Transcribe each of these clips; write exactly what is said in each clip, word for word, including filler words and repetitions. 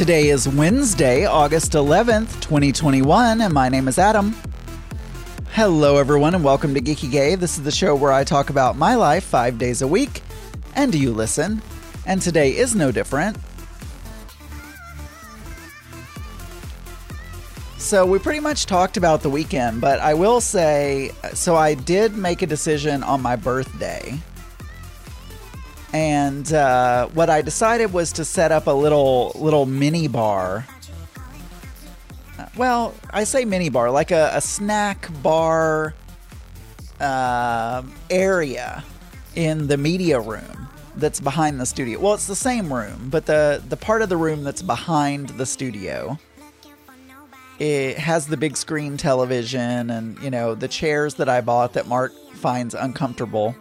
Today is Wednesday, August eleventh, twenty twenty-one, and my name is Adam. Hello, everyone, and welcome to Geeky Gay. This is the show where I talk about my life five days a week, and you listen. And today is no different. So we pretty much talked about the weekend, but I will say, so I did make a decision on my birthday. And uh, what I decided was to set up a little little mini bar. Well, I say mini bar, like a, a snack bar uh, area in the media room that's behind the studio. Well, it's the same room, but the, the part of the room that's behind the studio, it has the big screen television and, you know, the chairs that I bought that Mark finds uncomfortable.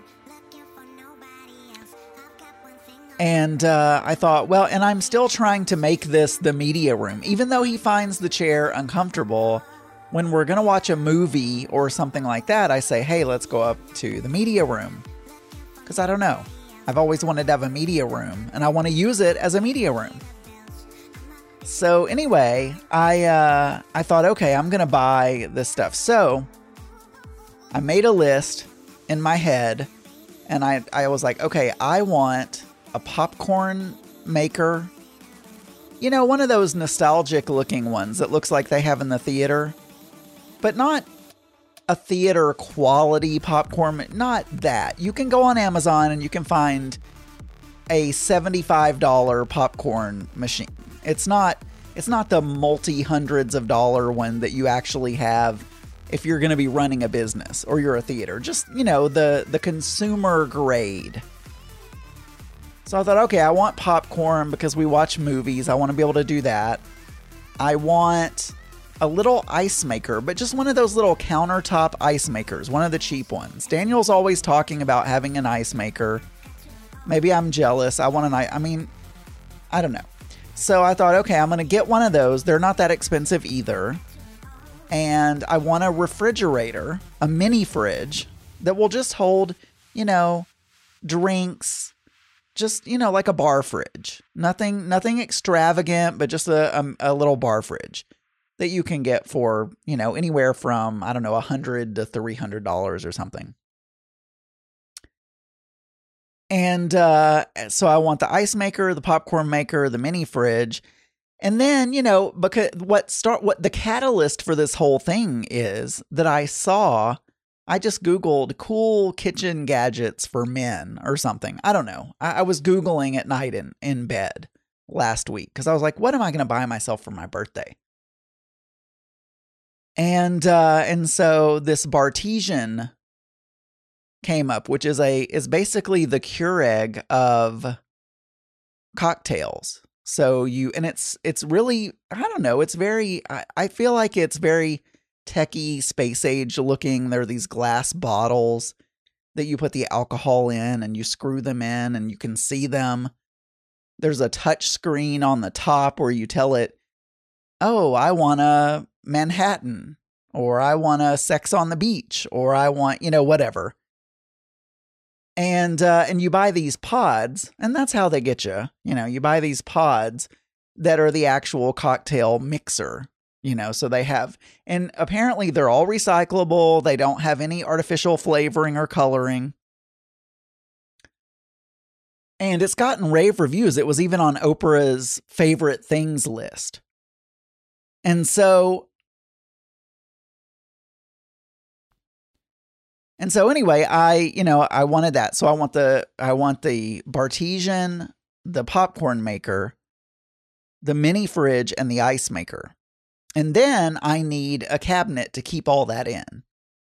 And uh, I thought, well, and I'm still trying to make this the media room. Even though he finds the chair uncomfortable, when we're going to watch a movie or something like that, I say, hey, let's go up to the media room. Because I don't know. I've always wanted to have a media room, and I want to use it as a media room. So anyway, I, uh, I thought, okay, I'm going to buy this stuff. So I made a list in my head, and I, I was like, okay, I want a popcorn maker. You know, one of those nostalgic looking ones that looks like they have in the theater, but not a theater quality popcorn. Not that. You can go on Amazon and you can find a seventy-five dollars popcorn machine. It's not, it's not the multi hundreds of dollar one that you actually have if you're going to be running a business or you're a theater. Just, you know, the, the consumer grade. So I thought, okay, I want popcorn because we watch movies. I want to be able to do that. I want a little ice maker, but just one of those little countertop ice makers, one of the cheap ones. Daniel's always talking about having an ice maker. Maybe I'm jealous. I want an ice. I mean, I don't know. So I thought, okay, I'm going to get one of those. They're not that expensive either. And I want a refrigerator, a mini fridge that will just hold, you know, drinks. Just, you know, like a bar fridge. Nothing nothing extravagant, but just a, a, a little bar fridge that you can get for, you know, anywhere from, I don't know, one hundred dollars to three hundred dollars or something. And uh, so I want the ice maker, the popcorn maker, the mini fridge. And then, you know, because what start what the catalyst for this whole thing is that I saw I just Googled cool kitchen gadgets for men or something. I don't know. I, I was Googling at night in, in bed last week because I was like, what am I going to buy myself for my birthday? And uh, and so this Bartesian came up, which is a is basically the Keurig of cocktails. So you and it's it's really, I don't know. It's very I, I feel like it's very techie, space age looking. There are these glass bottles that you put the alcohol in and you screw them in and you can see them. There's a touch screen on the top where you tell it, oh, I want a Manhattan, or I want a Sex on the Beach, or I want, you know, whatever. And, uh, and you buy these pods, and that's how they get you. You know, you buy these pods that are the actual cocktail mixer. You know, so they have, and apparently they're all recyclable. They don't have any artificial flavoring or coloring. And it's gotten rave reviews. It was even on Oprah's favorite things list. And so, and so anyway, I, you know, I wanted that. So I want the, I want the Bartesian, the popcorn maker, the mini fridge, and the ice maker. And then I need a cabinet to keep all that in.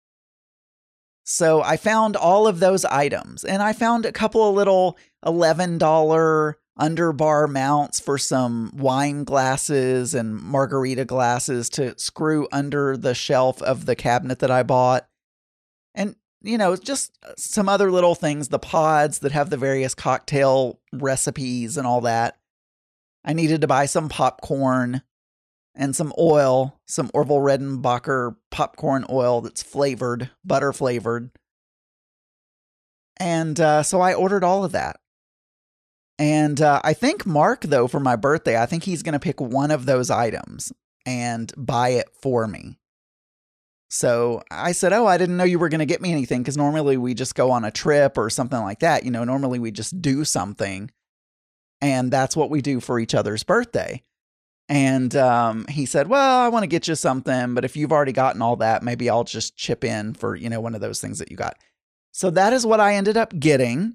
So I found all of those items, and I found a couple of little eleven dollars underbar mounts for some wine glasses and margarita glasses to screw under the shelf of the cabinet that I bought. And, you know, just some other little things, the pods that have the various cocktail recipes and all that. I needed to buy some popcorn and some oil, some Orville Redenbacher popcorn oil that's flavored, butter flavored. And uh, so I ordered all of that. And uh, I think Mark, though, for my birthday, I think he's going to pick one of those items and buy it for me. So I said, oh, I didn't know you were going to get me anything, because normally we just go on a trip or something like that. You know, normally we just do something, and that's what we do for each other's birthday. And um, he said, well, I want to get you something, but if you've already gotten all that, maybe I'll just chip in for, you know, one of those things that you got. So that is what I ended up getting.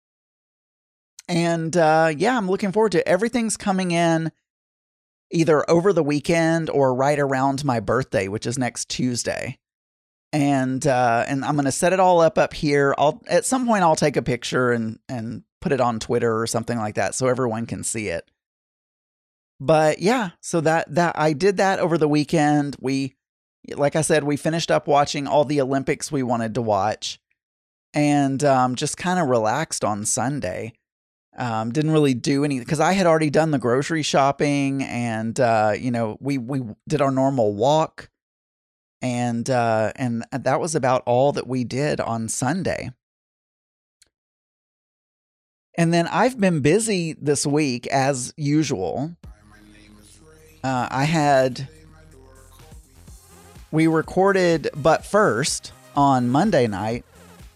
And uh, yeah, I'm looking forward to it. Everything's coming in either over the weekend or right around my birthday, which is next Tuesday. And uh, and I'm going to set it all up up here. I'll at some point I'll take a picture and and put it on Twitter or something like that so everyone can see it. But yeah, so that that I did that over the weekend. We, like I said, we finished up watching all the Olympics we wanted to watch, and um, just kind of relaxed on Sunday. Um, didn't really do any, because I had already done the grocery shopping, and uh, you know, we we did our normal walk, and uh, and that was about all that we did on Sunday. And then I've been busy this week as usual. Uh, I had, we recorded But First on Monday night,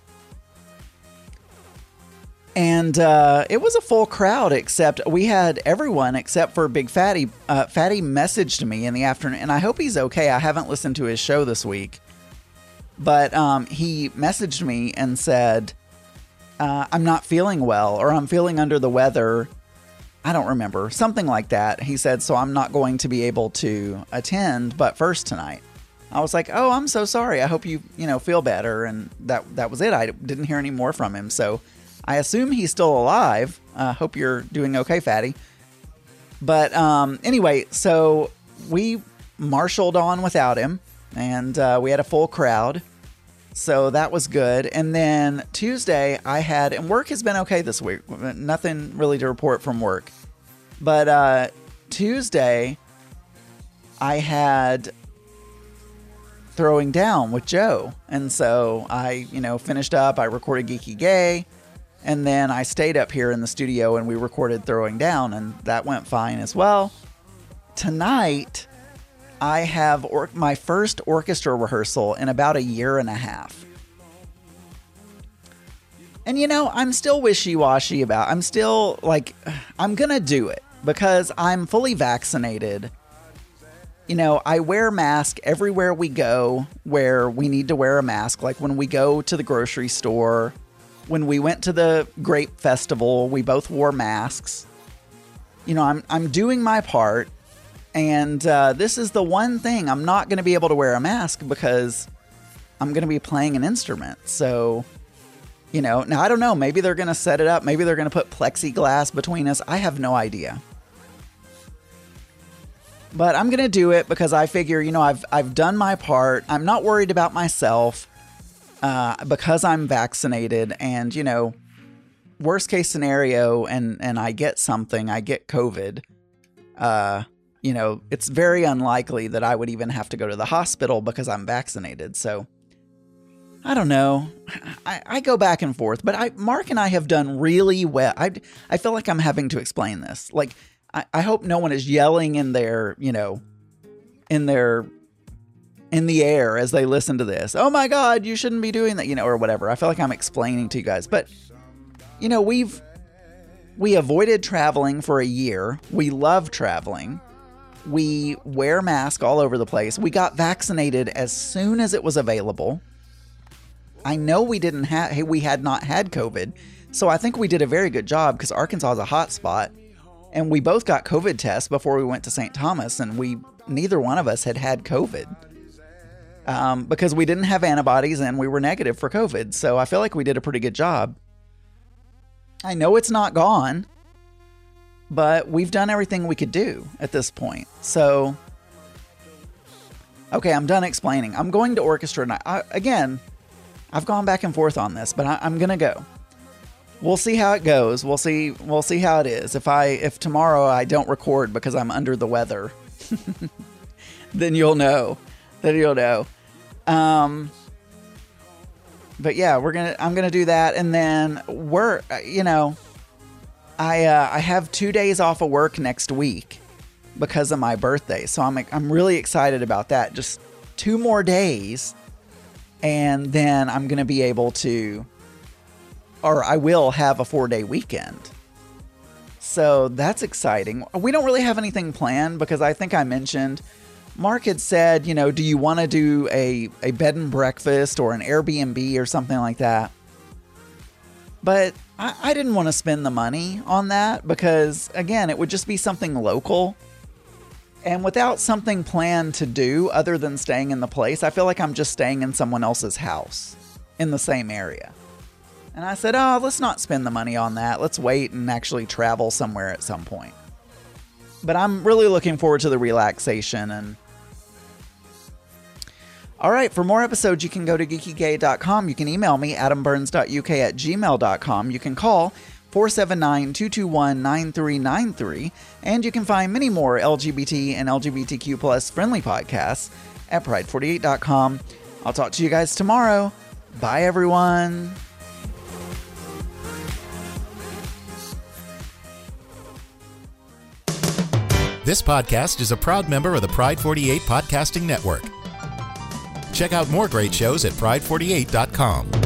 and uh, it was a full crowd, except we had everyone except for Big Fatty. Uh, Fatty messaged me in the afternoon, and I hope he's okay. I haven't listened to his show this week, but um, he messaged me and said, uh, I'm not feeling well, or I'm feeling under the weather. I don't remember, something like that. He said, so I'm not going to be able to attend But First tonight. I was like, oh, I'm so sorry. I hope you, you know, feel better. And that, that was it. I didn't hear any more from him. So I assume he's still alive. I uh, hope you're doing okay, Fatty. But um, anyway, so we marshaled on without him, and uh, we had a full crowd. So that was good. And then Tuesday I had, and work has been okay this week. Nothing really to report from work. But uh, Tuesday I had Throwing Down with Joe. And so I, you know, finished up, I recorded Geeky Gay, and then I stayed up here in the studio and we recorded Throwing Down, and that went fine as well. Tonight I have or- my first orchestra rehearsal in about a year and a half. And, you know, I'm still wishy-washy about, I'm still like, I'm going to do it because I'm fully vaccinated. You know, I wear a mask everywhere we go where we need to wear a mask. Like when we go to the grocery store, when we went to the Grape Festival, we both wore masks. You know, I'm I'm doing my part. And uh, this is the one thing I'm not going to be able to wear a mask because I'm going to be playing an instrument. So, you know, now I don't know. Maybe they're going to set it up. Maybe they're going to put plexiglass between us. I have no idea. But I'm going to do it because I figure, you know, I've I've done my part. I'm not worried about myself uh, because I'm vaccinated. And, you know, worst case scenario, and, and I get something, I get COVID. Uh You know, it's very unlikely that I would even have to go to the hospital because I'm vaccinated. So, I don't know. I, I go back and forth, but I, Mark and I have done really well. I, I feel like I'm having to explain this. Like, I, I hope no one is yelling in their, you know, in their, in the air as they listen to this. Oh my God, you shouldn't be doing that, you know, or whatever. I feel like I'm explaining to you guys, but, you know, we've, we avoided traveling for a year. We love traveling. We wear masks all over the place. We got vaccinated as soon as it was available. I know we didn't have, hey, we had not had COVID. So I think we did a very good job because Arkansas is a hot spot. And we both got COVID tests before we went to Saint Thomas. And we, neither one of us had had COVID. Um, because we didn't have antibodies and we were negative for COVID. So I feel like we did a pretty good job. I know it's not gone, but we've done everything we could do at this point. So, okay, I'm done explaining. I'm going to orchestra night. I, again, I've gone back and forth on this, but I, I'm going to go. We'll see how it goes. We'll see. We'll see how it is. If I, if tomorrow I don't record because I'm under the weather, then you'll know. Then you'll know. Um, but yeah, we're gonna. I'm gonna do that, and then we're. You know. I uh, I have two days off of work next week because of my birthday. So I'm I'm really excited about that. Just two more days, and then I'm going to be able to, or I will have a four-day weekend. So that's exciting. We don't really have anything planned because I think I mentioned, Mark had said, you know, do you want to do a, a bed and breakfast or an Airbnb or something like that? But I, I didn't want to spend the money on that because, again, it would just be something local. And without something planned to do other than staying in the place, I feel like I'm just staying in someone else's house in the same area. And I said, oh, let's not spend the money on that. Let's wait and actually travel somewhere at some point. But I'm really looking forward to the relaxation. And all right, for more episodes, you can go to geeky gay dot com. You can email me, adam burns dot u k at gmail dot com. You can call four seven nine, two two one, nine three nine three. And you can find many more L G B T and L G B T Q plus friendly podcasts at pride forty-eight dot com. I'll talk to you guys tomorrow. Bye, everyone. This podcast is a proud member of the Pride forty-eight Podcasting Network. Check out more great shows at pride forty-eight dot com.